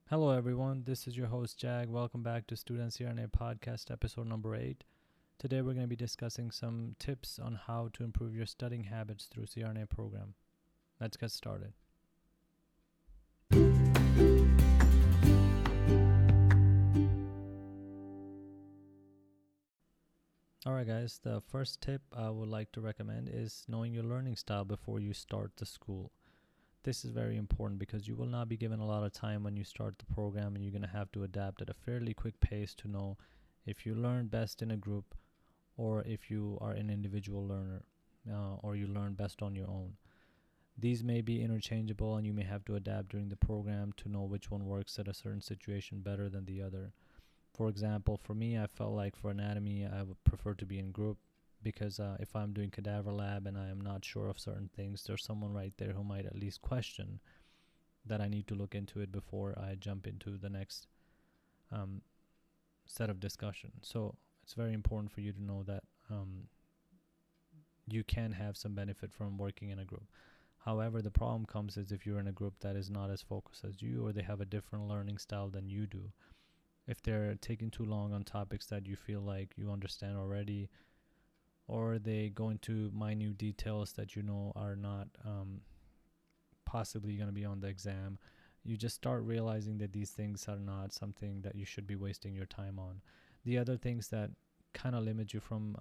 Hello, everyone. This is your host, Jag. Welcome back to Student CRNA Podcast, episode number 8. Today, we're going to be discussing some tips on how to improve your studying habits through CRNA program. Let's get started. Alright, guys, the first tip I would like to recommend is knowing your learning style before you start the school. This is very important because you will not be given a lot of time when you start the program, and you're going to have to adapt at a fairly quick pace to know if you learn best in a group or if you are an individual learner, or you learn best on your own. These may be interchangeable, and you may have to adapt during the program to know which one works at a certain situation better than the other. For example, for me, I felt like for anatomy, I would prefer to be in group because if I'm doing cadaver lab and I am not sure of certain things, there's someone right there who might at least question that I need to look into it before I jump into the next um, set of discussion. So it's very important for you to know that you can have some benefit from working in a group. However, the problem comes is if you're in a group that is not as focused as you, or they have a different learning style than you do. If they're taking too long on topics that you feel like you understand already, or they go into minute details that you know are not possibly going to be on the exam, you just start realizing that these things are not something that you should be wasting your time on. The other things that kind of limit you from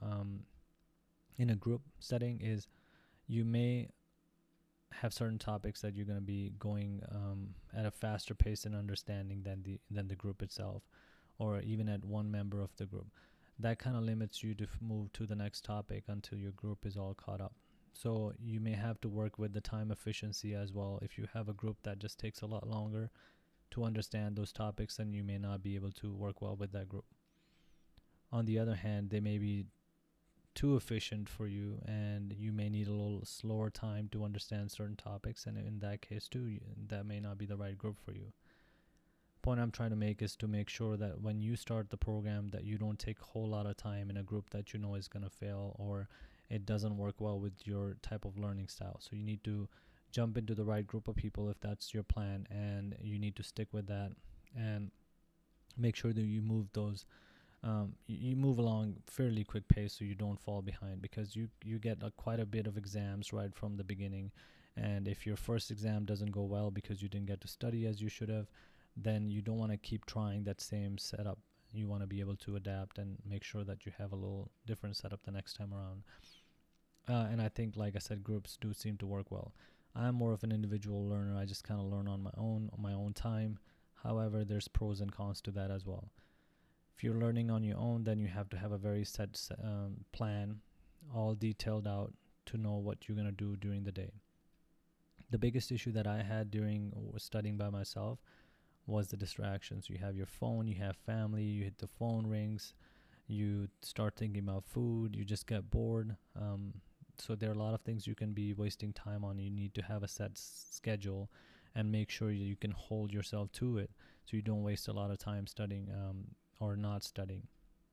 in a group setting is you may have certain topics that you're going to be going at a faster pace and understanding than the group itself, or even at one member of the group. That kind of limits you to move to the next topic until your group is all caught up. So you may have to work with the time efficiency as well. If you have a group that just takes a lot longer to understand those topics, then you may not be able to work well with that group. On the other hand, they may be too efficient for you, and you may need a little slower time to understand certain topics, and in that case too, that may not be the right group for you. Point I'm trying to make is to make sure that when you start the program, that you don't take a whole lot of time in a group that you know is going to fail, or it doesn't work well with your type of learning style. So you need to jump into the right group of people if that's your plan, and you need to stick with that and make sure that you move those you move along fairly quick pace so you don't fall behind, because you get quite a bit of exams right from the beginning. And if your first exam doesn't go well because you didn't get to study as you should have, then you don't want to keep trying that same setup. You want to be able to adapt and make sure that you have a little different setup the next time around. And I think, like I said, groups do seem to work well. I'm more of an individual learner. I just kind of learn on my own time. However, there's pros and cons to that as well. If you're learning on your own, then you have to have a very set plan, all detailed out, to know what you're going to do during the day. The biggest issue that I had during studying by myself was the distractions. You have your phone, you have family, you hit the phone rings, you start thinking about food, you just get bored. So there are a lot of things you can be wasting time on. You need to have a set schedule and make sure you can hold yourself to it, so you don't waste a lot of time studying or not studying.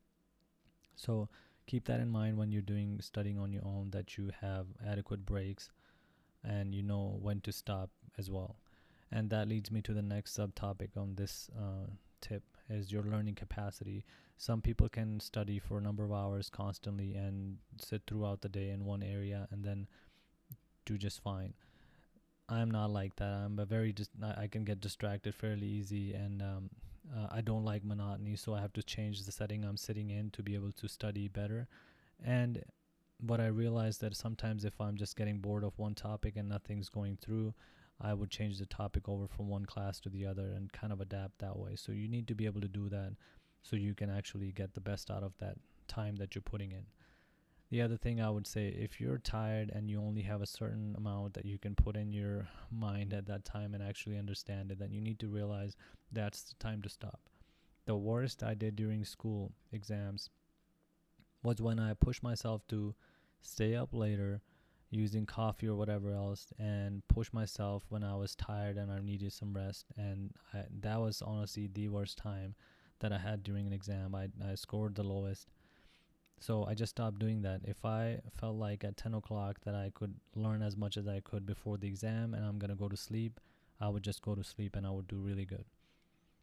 So keep that in mind when you're doing studying on your own, that you have adequate breaks and you know when to stop as well. And that leads me to the next subtopic on this tip, is your learning capacity. Some people can study for a number of hours constantly and sit throughout the day in one area and then do just fine. I'm not like that. I'm a very I can get distracted fairly easy, and I don't like monotony, so I have to change the setting I'm sitting in to be able to study better. And what I realized, that sometimes if I'm just getting bored of one topic and nothing's going through, I would change the topic over from one class to the other and kind of adapt that way. So you need to be able to do that so you can actually get the best out of that time that you're putting in. The other thing I would say, if you're tired and you only have a certain amount that you can put in your mind at that time and actually understand it, then you need to realize that's the time to stop. The worst I did during school exams was when I pushed myself to stay up later using coffee or whatever else, and push myself when I was tired and I needed some rest. And that was honestly the worst time that I had during an exam. I scored the lowest. So I just stopped doing that. If I felt like at 10 o'clock that I could learn as much as I could before the exam and I'm going to go to sleep, I would just go to sleep and I would do really good.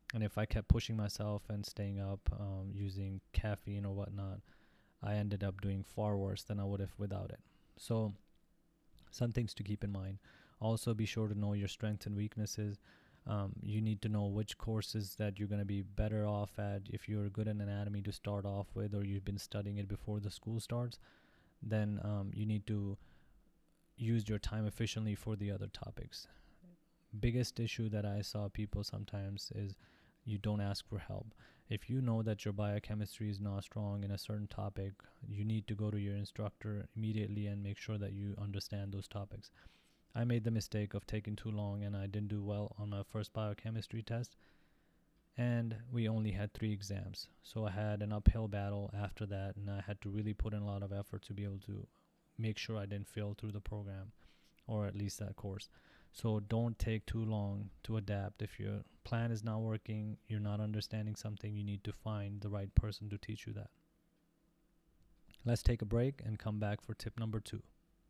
And if I kept pushing myself and staying up using caffeine or whatnot, I ended up doing far worse than I would have without it. So, some things to keep in mind. Also, be sure to know your strengths and weaknesses. You need to know which courses that you're going to be better off at. If you're good in anatomy to start off with, or you've been studying it before the school starts, then you need to use your time efficiently for the other topics. Biggest issue that I saw people sometimes is you don't ask for help. If you know that your biochemistry is not strong in a certain topic, you need to go to your instructor immediately and make sure that you understand those topics. I made the mistake of taking too long and I didn't do well on my first biochemistry test, and we only had 3 exams. So I had an uphill battle after that, and I had to really put in a lot of effort to be able to make sure I didn't fail through the program, or at least that course. So don't take too long to adapt. If your plan is not working, you're not understanding something, you need to find the right person to teach you that. Let's take a break and come back for tip number 2.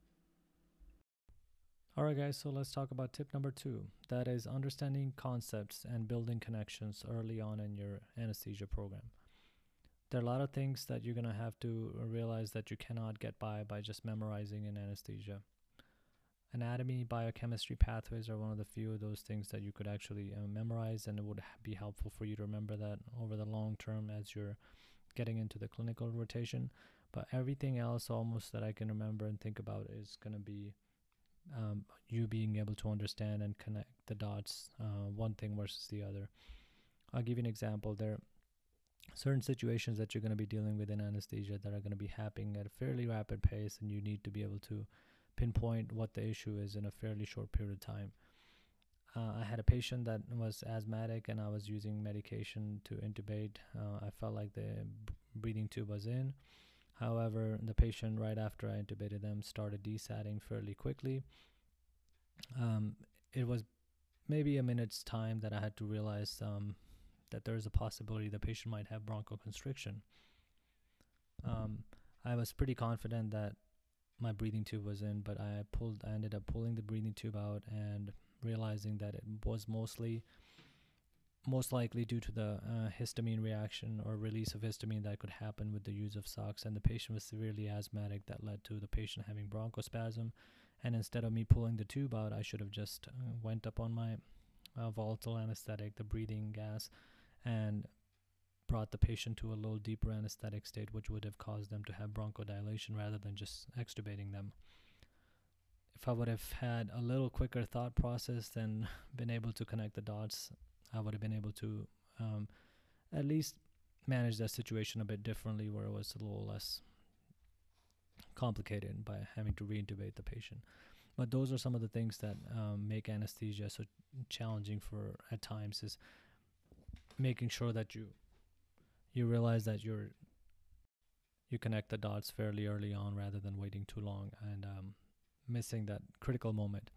Alright guys, so let's talk about tip number 2. That is understanding concepts and building connections early on in your anesthesia program. There are a lot of things that you're going to have to realize that you cannot get by just memorizing in anesthesia. Anatomy, biochemistry pathways are one of the few of those things that you could actually memorize, and it would be helpful for you to remember that over the long term as you're getting into the clinical rotation. But everything else almost that I can remember and think about is going to be you being able to understand and connect the dots, one thing versus the other. I'll give you an example. There are certain situations that you're going to be dealing with in anesthesia that are going to be happening at a fairly rapid pace, and you need to be able to pinpoint what the issue is in a fairly short period of time. I had a patient that was asthmatic, and I was using medication to intubate. I felt like the breathing tube was in. However, the patient, right after I intubated them, started desatting fairly quickly. It was maybe a minute's time that I had to realize that there is a possibility the patient might have bronchoconstriction. I was pretty confident that my breathing tube was in, but I ended up pulling the breathing tube out and realizing that it was most likely due to the histamine reaction or release of histamine that could happen with the use of socks, and the patient was severely asthmatic. That led to the patient having bronchospasm, and instead of me pulling the tube out, I should have just went up on my volatile anesthetic, the breathing gas, and brought the patient to a little deeper anesthetic state, which would have caused them to have bronchodilation rather than just extubating them. If I would have had a little quicker thought process and been able to connect the dots, I would have been able to at least manage that situation a bit differently, where it was a little less complicated by having to reintubate the patient. But those are some of the things that make anesthesia so challenging for at times, is making sure that you realize that you connect the dots fairly early on rather than waiting too long and missing that critical moment.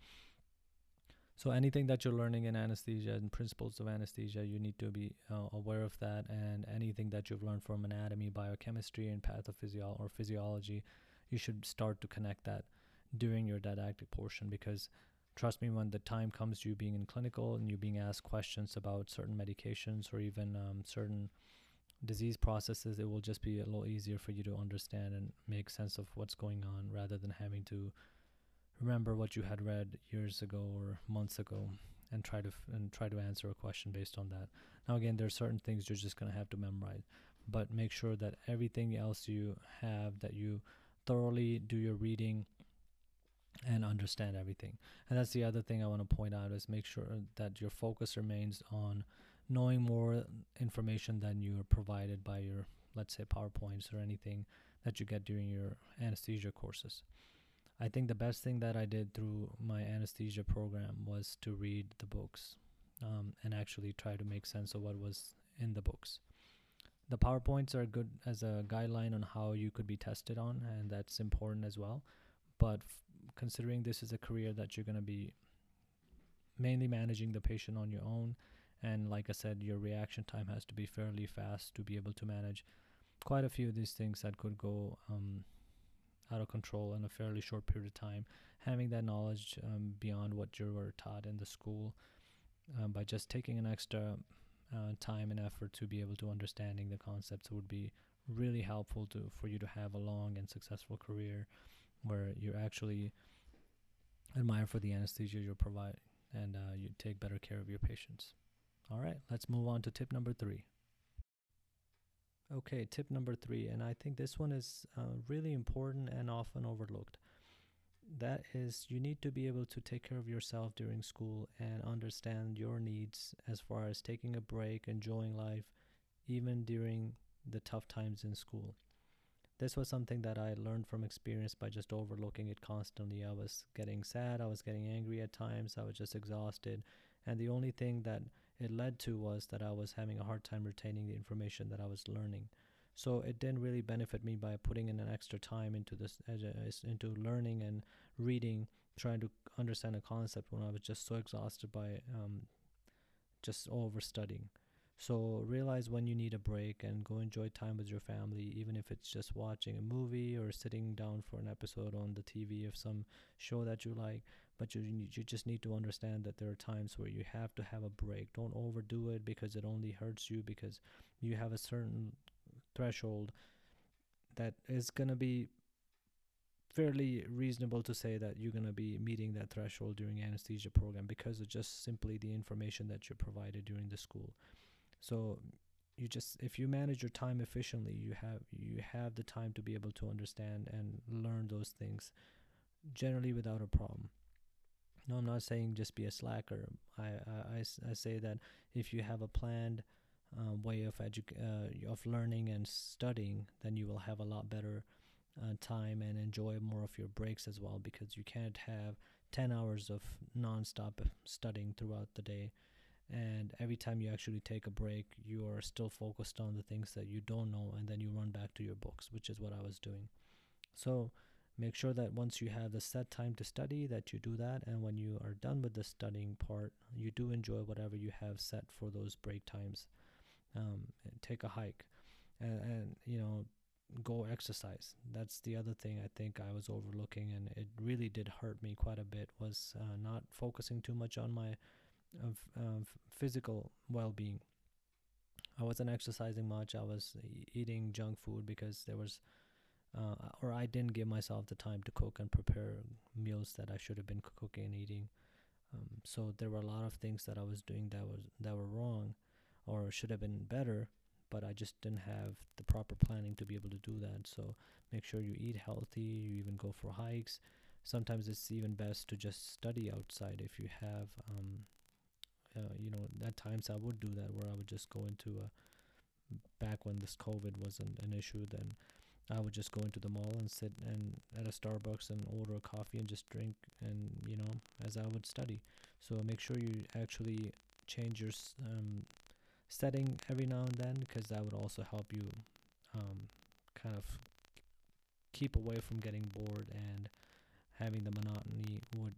So anything that you're learning in anesthesia and principles of anesthesia, you need to be aware of that, and anything that you've learned from anatomy, biochemistry, and pathophysiology or physiology, you should start to connect that during your didactic portion, because trust me, when the time comes you being in clinical and you being asked questions about certain medications or even certain disease processes, it will just be a little easier for you to understand and make sense of what's going on, rather than having to remember what you had read years ago or months ago and try to answer a question based on that. Now again, there are certain things you're just going to have to memorize, but make sure that everything else you have, that you thoroughly do your reading and understand everything. And that's the other thing I want to point out, is make sure that your focus remains on knowing more information than you are provided by your, let's say, PowerPoints or anything that you get during your anesthesia courses. I think the best thing that I did through my anesthesia program was to read the books and actually try to make sense of what was in the books. The PowerPoints are good as a guideline on how you could be tested on, and that's important as well. But considering this is a career that you're going to be mainly managing the patient on your own, and like I said, your reaction time has to be fairly fast to be able to manage quite a few of these things that could go out of control in a fairly short period of time. Having that knowledge beyond what you were taught in the school, by just taking an extra time and effort to be able to understanding the concepts would be really helpful to for you to have a long and successful career where you actually admire for the anesthesia you provide and you take better care of your patients. All right, let's move on to tip number three. Okay, tip number three, and I think this one is really important and often overlooked. That is, you need to be able to take care of yourself during school and understand your needs as far as taking a break, enjoying life, even during the tough times in school. This was something that I learned from experience by just overlooking it constantly. I was getting sad, I was getting angry at times, I was just exhausted. And the only thing that it led to was that I was having a hard time retaining the information that I was learning. So it didn't really benefit me by putting in an extra time into this, into learning and reading, trying to understand a concept when I was just so exhausted by just over studying. So realize when you need a break and go enjoy time with your family, even if it's just watching a movie or sitting down for an episode on the TV of some show that you like. But you just need to understand that there are times where you have to have a break. Don't overdo it because it only hurts you, because you have a certain threshold that is going to be fairly reasonable to say that you're going to be meeting that threshold during anesthesia program because of just simply the information that you're provided during the school. So you just, if you manage your time efficiently, you have the time to be able to understand and learn those things generally without a problem. No, I'm not saying just be a slacker. I say that if you have a planned way of learning and studying, then you will have a lot better time and enjoy more of your breaks as well, because you can't have 10 hours of non-stop studying throughout the day, and every time you actually take a break you are still focused on the things that you don't know, and then you run back to your books, which is what I was doing. So make sure that once you have the set time to study that you do that, and when you are done with the studying part you do enjoy whatever you have set for those break times. Take a hike, and go exercise. That's the other thing I think I was overlooking, and it really did hurt me quite a bit, was not focusing too much on my physical well-being. I wasn't exercising much. I was eating junk food because there was or I didn't give myself the time to cook and prepare meals that I should have been cooking and eating. So there were a lot of things that I was doing that were wrong or should have been better, but I just didn't have the proper planning to be able to do that. So make sure you eat healthy, you even go for hikes. Sometimes it's even best to just study outside if you have at times I would do that, where I would just go into back when this COVID wasn't an issue, then I would just go into the mall and sit and at a Starbucks and order a coffee and just drink, and as I would study. So make sure you actually change your setting every now and then, because that would also help you kind of keep away from getting bored, and having the monotony would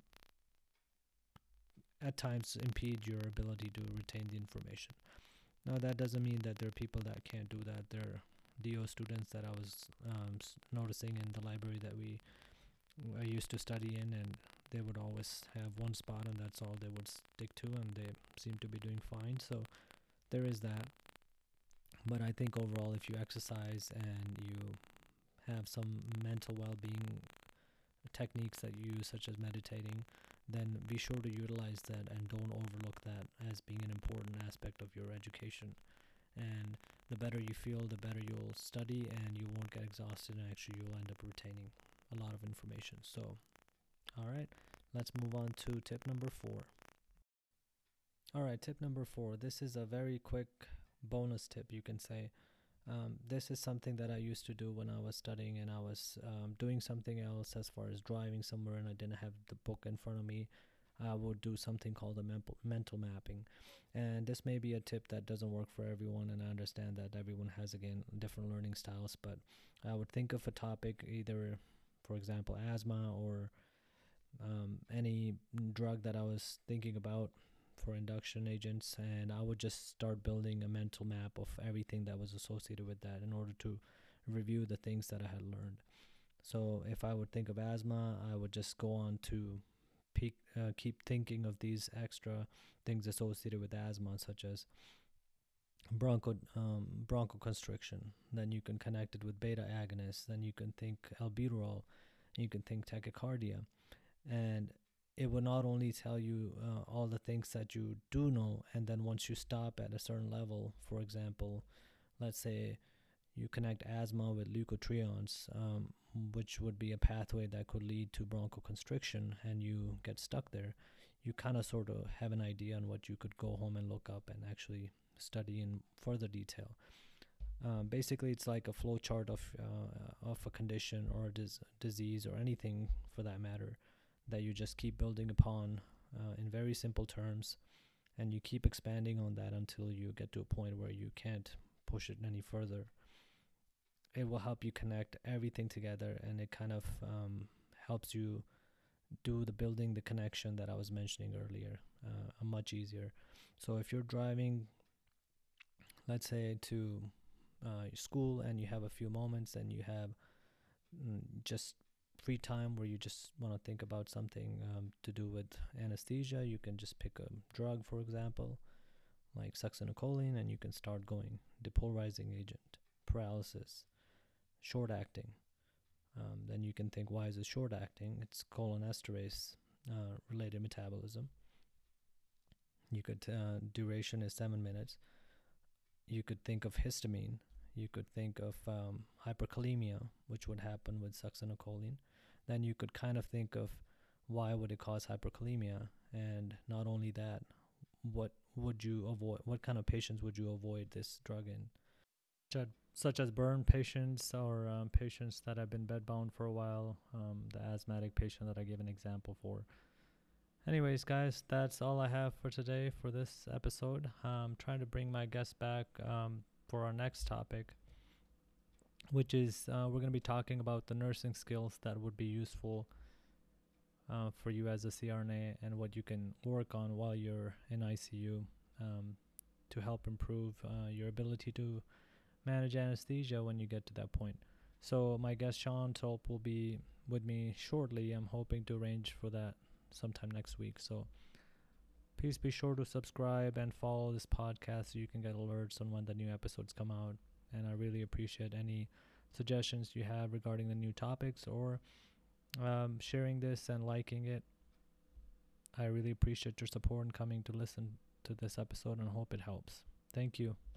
at times impede your ability to retain the information. Now, that doesn't mean that there are people that can't do that. There are DO students that I was noticing in the library that I used to study in, and they would always have one spot, and that's all they would stick to, and they seem to be doing fine. So there is that. But I think overall, if you exercise and you have some mental well-being techniques that you use, such as meditating, then be sure to utilize that and don't overlook that as being an important aspect of your education. And the better you feel, the better you'll study, and you won't get exhausted, and actually you'll end up retaining a lot of information. So, all right, let's move on to tip number 4. All right, tip number 4. This is a very quick bonus tip, you can say. This is something that I used to do when I was studying and I was doing something else, as far as driving somewhere and I didn't have the book in front of me. I would do something called a mental mapping. And this may be a tip that doesn't work for everyone, and I understand that everyone has, again, different learning styles, but I would think of a topic, either, for example, asthma, or any drug that I was thinking about for induction agents, and I would just start building a mental map of everything that was associated with that in order to review the things that I had learned. So if I would think of asthma, I would just go on to keep thinking of these extra things associated with asthma, such as bronchoconstriction. Then you can connect it with beta agonists. Then you can think albuterol. You can think tachycardia, and it will not only tell you all the things that you do know, and then once you stop at a certain level, for example, let's say you connect asthma with leukotrienes, which would be a pathway that could lead to bronchoconstriction, and you get stuck there. You kind of sort of have an idea on what you could go home and look up and actually study in further detail. Basically, it's like a flow chart of a condition or a disease or anything for that matter that you just keep building upon in very simple terms, and you keep expanding on that until you get to a point where you can't push it any further. It will help you connect everything together, and it kind of helps you do the building the connection that I was mentioning earlier much easier. So if you're driving, let's say to school, and you have a few moments and you have just free time where you just want to think about something to do with anesthesia, you can just pick a drug, for example, like succinylcholine, and you can start going. Depolarizing agent, paralysis, short acting. Then you can think, why is it short acting? It's cholinesterase related metabolism. You could duration is 7 minutes. You could think of histamine. You could think of hyperkalemia, which would happen with succinylcholine. Then you could kind of think of why would it cause hyperkalemia, and not only that, what would you avoid? What kind of patients would you avoid this drug in? Such as burn patients, or patients that have been bedbound for a while, the asthmatic patient that I gave an example for. Anyways, guys, that's all I have for today for this episode. I'm trying to bring my guest back for our next topic, which is we're going to be talking about the nursing skills that would be useful for you as a CRNA, and what you can work on while you're in ICU to help improve your ability to manage anesthesia when you get to that point. So my guest Sean Tulp will be with me shortly. I'm hoping to arrange for that sometime next week. So please be sure to subscribe and follow this podcast so you can get alerts on when the new episodes come out. And I really appreciate any suggestions you have regarding the new topics, or sharing this and liking it. I really appreciate your support and coming to listen to this episode, and hope it helps. Thank you.